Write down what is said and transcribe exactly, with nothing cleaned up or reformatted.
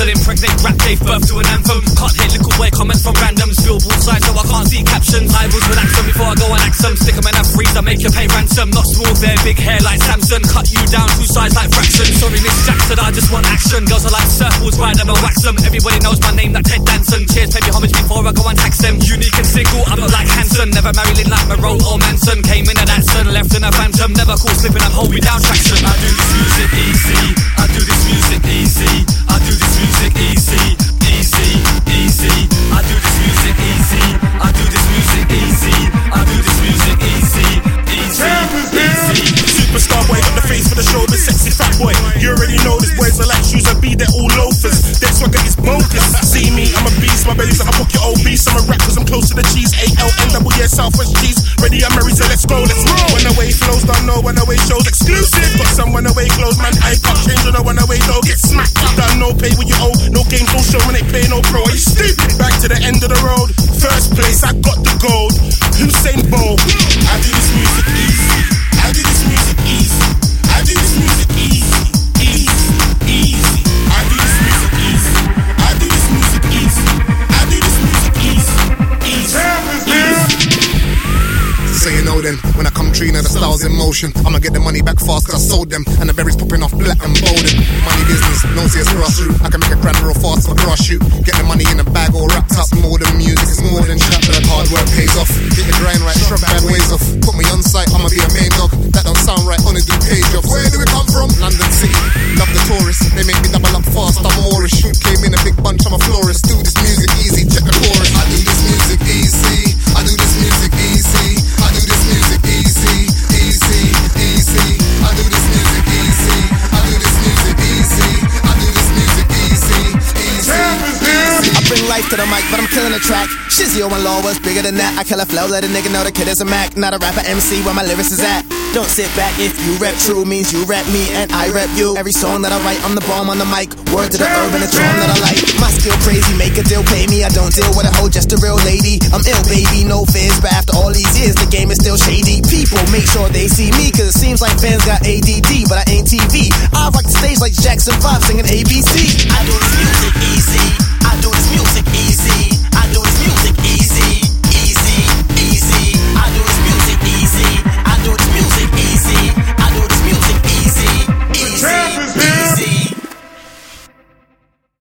Samson. Impregnate rap gave birth to an anthem. Can't hit little boy comments from randoms. Billboard side so I can't see captions. I was relax them before I go and axe them. Stick them in a freezer, make you pay ransom. Not small there, big hair like Samson. Cut you down two sides like fractions. Sorry Miss Jackson, I just want action. Girls are like circles, ride them and wax them. Everybody knows my name like Ted Danson. Cheers, pay me homage before I go and tax them. Unique and single, I'm not like Hanson. Never married like Monroe or Manson. Came in a Datsun, left in a Phantom. Never caught slipping, I'm hold me down traction. I do this music easy. I do this music easy. I do this music easy. Easy, easy. I do this music easy. I do this music easy. I do this music easy. Easy, easy. Superstar boy, got the face for the show, the sexy fat boy. You already know this boys are like shoes and be they're all loafers. Their swagger is bogus. See me, I'm a beast, my belly's like a pocket obese. I'm a rap cause I'm close to the cheese. A L N double yeah, Southwest cheese. Ready, I'm married, so let's go, let's roll. When away flows, don't know when away shows exclusive. Got some when away clothes, man, I can't change on a when away though. Get smacked up, done no pay when you owe. No games, no show when they play no pro. Are you stupid? Back to the end of the road. First place, I got the gold. Usain Bolt. I do this music easy. I do this music easy. I do this music easy. Easy, easy. I do this music easy. I do this music easy. I do this music easy. Easy, easy. So you know then, when I come true, now the style's in motion. I'ma get the money back fast cause I sold them. And the berries popping off black and golden. Money business, no serious grassroots. I can make a grand real fast for grass shoot. Get the money in a bag all wrapped up. More than music, it's more than chat. But hard work pays off. Get the grind right, shrub bad ways off. Put me on site, I'ma be a main dog. That don't sound right, only do page jobs. Where do we come from? London City. Love the tourists, they make me double up fast. I'm Moorish. Shoot came in a big bunch, I'm a florist. Do this music easy, check the chorus. I do this music easy. I do this music easy. I do this music easy, easy, easy. I do this music easy. I do this music easy. I do this music easy, easy, easy. I bring life to the mic, but I'm killing the track. Shizio and Law was bigger than that. I kill a flow, let a nigga know the kid is a Mac. Not a rapper M C where my lyrics is at. Don't sit back, if you rap true means you rap me and I rap you. Every song that I write, I'm the bomb on the mic. Word to the urban, it's drum that I like. My skill crazy, make a deal, pay me. I don't deal with a hoe, just a real lady. I'm ill, baby, no fears, but after all these years, the game is still shady. People make sure they see me, cause it seems like fans got A D D, but I ain't T V. I rock the stage like Jackson five singing A B C. I do this music easy.